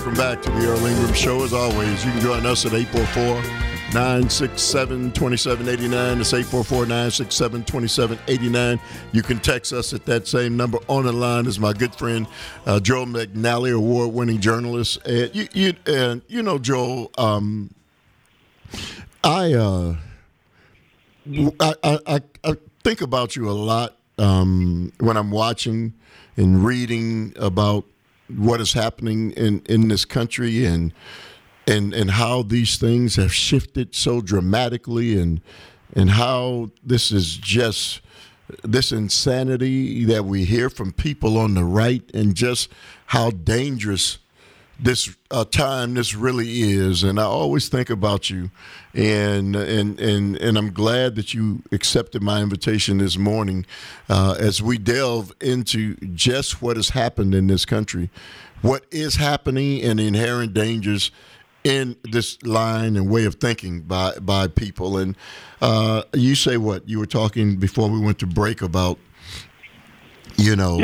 Welcome back to the Earl Ingram Show. As always, you can join us at 844-967-2789. It's 844-967-2789. You can text us at that same number. On the line is my good friend, Joel McNally, award-winning journalist. You know, Joel, I think about you a lot when I'm watching and reading about what is happening in this country and how these things have shifted so dramatically and how this is just this insanity that we hear from people on the right and just how dangerous this time this really is. And I always think about you and I'm glad that you accepted my invitation this morning as we delve into just what has happened in this country, what is happening, and the inherent dangers in this line and way of thinking by people. And you say what? You were talking before we went to break about, you know.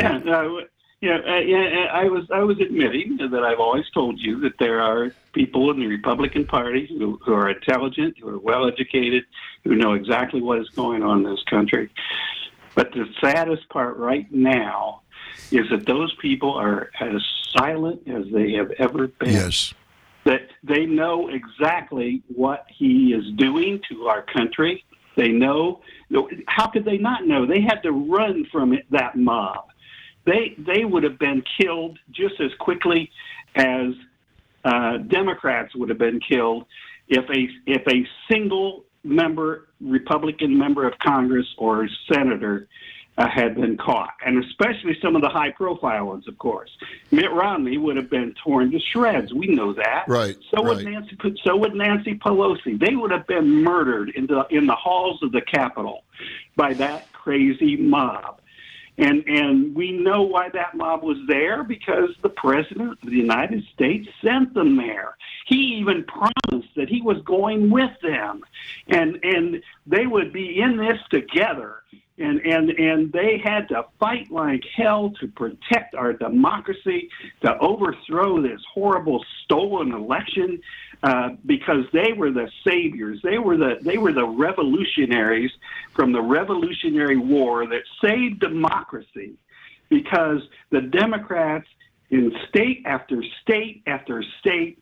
I was admitting that I've always told you that there are people in the Republican Party who are intelligent, who are well-educated, who know exactly what is going on in this country. But the saddest part right now is that those people are as silent as they have ever been. Yes. That they know exactly what he is doing to our country. They know. How could they not know? They had to run from that mob. They would have been killed just as quickly as Democrats would have been killed if a single Republican member of Congress or senator had been caught, and especially some of the high-profile ones, of course. Mitt Romney would have been torn to shreds. We know that. Right. So would Nancy Pelosi. They would have been murdered in the halls of the Capitol by that crazy mob. And we know why that mob was there, because the President of the United States sent them there. He even promised that he was going with them, and they would be in this together. And they had to fight like hell to protect our democracy, to overthrow this horrible stolen election, because they were the saviors. They were the revolutionaries from the Revolutionary War that saved democracy, because the Democrats in state after state after state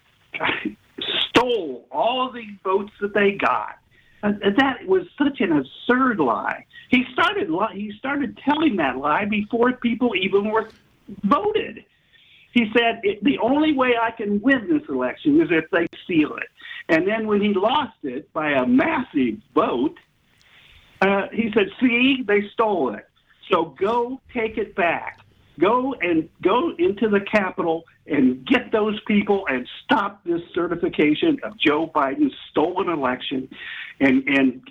stole all of the votes that they got. That was such an absurd lie. He started telling that lie before people even were voted. He said, the only way I can win this election is if they steal it. And then when he lost it by a massive vote, he said, see, they stole it. So go take it back. Go into the Capitol and get those people and stop this certification of Joe Biden's stolen election. And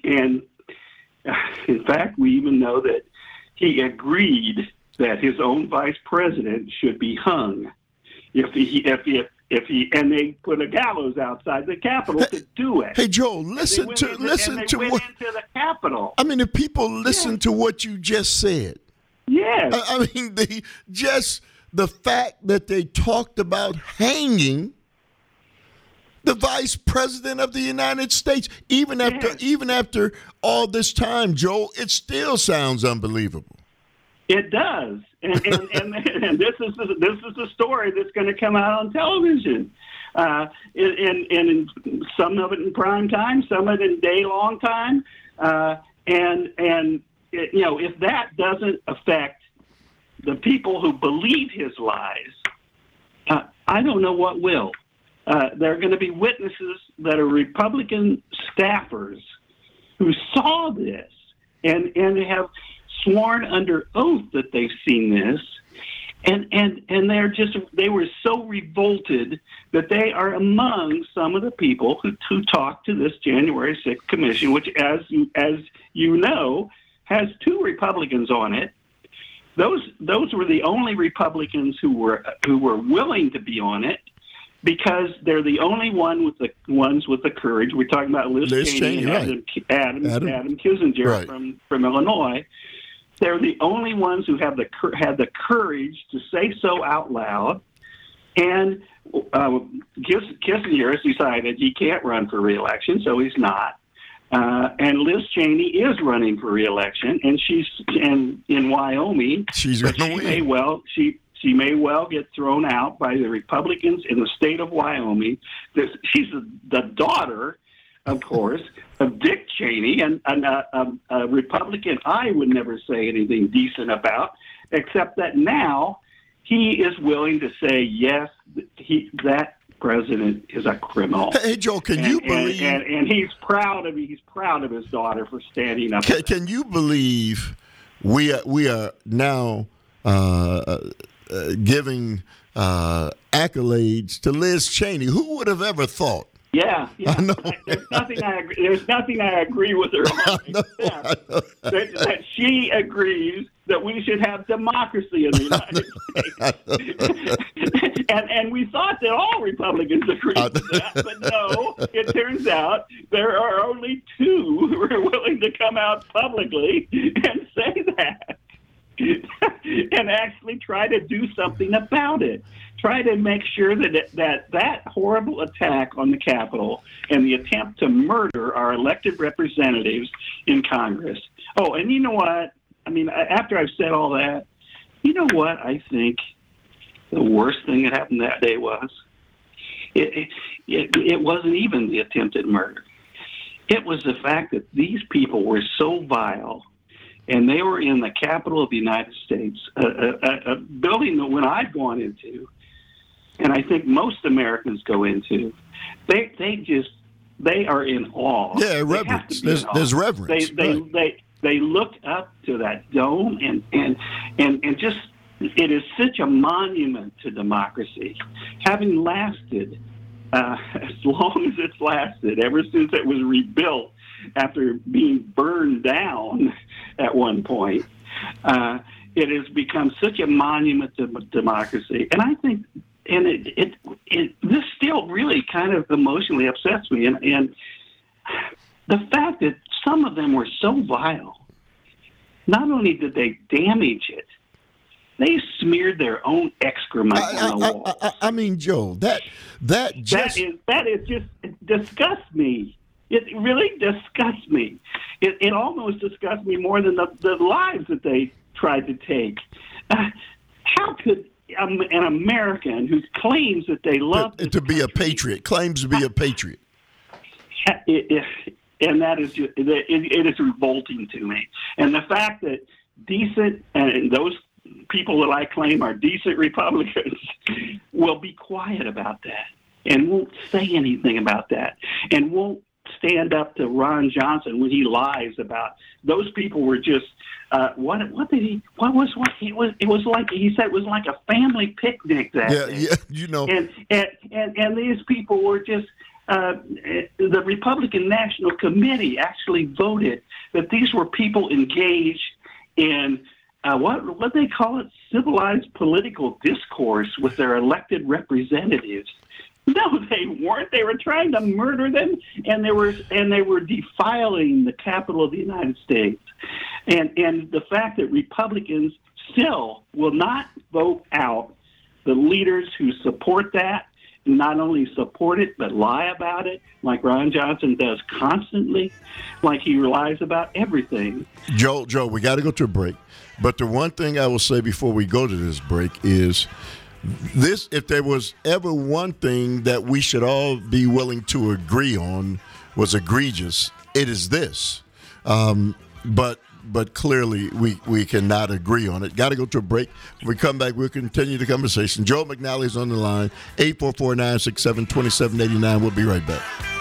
in fact, we even know that he agreed that his own vice president should be hung if he and they put a gallows outside the Capitol to do it. Hey, Joel, listen to what into the Capitol. I mean, if people listen to what you just said. Yes. I mean, the fact that they talked about hanging the vice president of the United States, even after all this time, Joel, it still sounds unbelievable. It does, and this is the story that's going to come out on television, and some of it in prime time, some of it in day long time, and if that doesn't affect the people who believe his lies, I don't know what will. There are going to be witnesses that are Republican staffers who saw this and have sworn under oath that they've seen this, and they were so revolted that they are among some of the people who talked to this January 6th commission, which, as you know, has 2 Republicans on it. Those were the only Republicans who were willing to be on it, because they're the only ones with the courage. We're talking about Liz Cheney and Adam Kinzinger right. from Illinois. They're the only ones who had the courage to say so out loud, And Kissinger has decided he can't run for re-election, so he's not. And Liz Cheney is running for re-election, and she's in Wyoming. She's going to win. She may well get thrown out by the Republicans in the state of Wyoming. She's the daughter, of course, of Dick Cheney, and a Republican I would never say anything decent about, except that now he is willing to say, yes, that president is a criminal. Hey, Joe, can you believe? And he's proud of his daughter for standing up. Can you believe we are now giving accolades to Liz Cheney? Who would have ever thought? Yeah. I know. There's nothing I agree with her on, that she agrees that we should have democracy in the United States. and we thought that all Republicans agreed with that, but no, it turns out there are only two who are willing to come out publicly and say that. And actually try to do something about it. Try to make sure that horrible attack on the Capitol and the attempt to murder our elected representatives in Congress. Oh, and you know what? I mean, after I've said all that, you know what I think the worst thing that happened that day was? It wasn't even the attempted murder. It was the fact that these people were so vile. And they were in the Capitol of the United States, a building that when I've gone into, and I think most Americans go into, they are in awe. Yeah, reverence. There's reverence. They look up to that dome and just it is such a monument to democracy, having lasted as long as it's lasted, ever since it was rebuilt after being burned down at one point. It has become such a monument to democracy. And I think, and this still really kind of emotionally upsets me. And the fact that some of them were so vile, not only did they damage it, they smeared their own excrement on the wall. I mean, Joe, that just disgusts me. It really disgusts me. It almost disgusts me more than the lives that they tried to take. How could an American who claims that they love to be a patriot, claims to be a patriot, and that is just, it is revolting to me. And the fact that decent and those people that I claim are decent Republicans will be quiet about that and won't say anything about that and won't stand up to Ron Johnson when he lies about those people were just it was like he said it was like a family picnic that day. Yeah, you know. And these people were just the Republican National Committee actually voted that these were people engaged in what they call it, civilized political discourse with their elected representatives. No, they weren't. They were trying to murder them, and they were defiling the Capitol of the United States. And the fact that Republicans still will not vote out the leaders who support that, not only support it, but lie about it, like Ron Johnson does constantly, like he lies about everything. Joe, we got to go to a break. But the one thing I will say before we go to this break is this: if there was ever one thing that we should all be willing to agree on was egregious, it is this. But clearly we cannot agree on it. Got to go to a break. When we come back, we'll continue the conversation. Joe McNally is on the line, 844-967-2789. We'll be right back.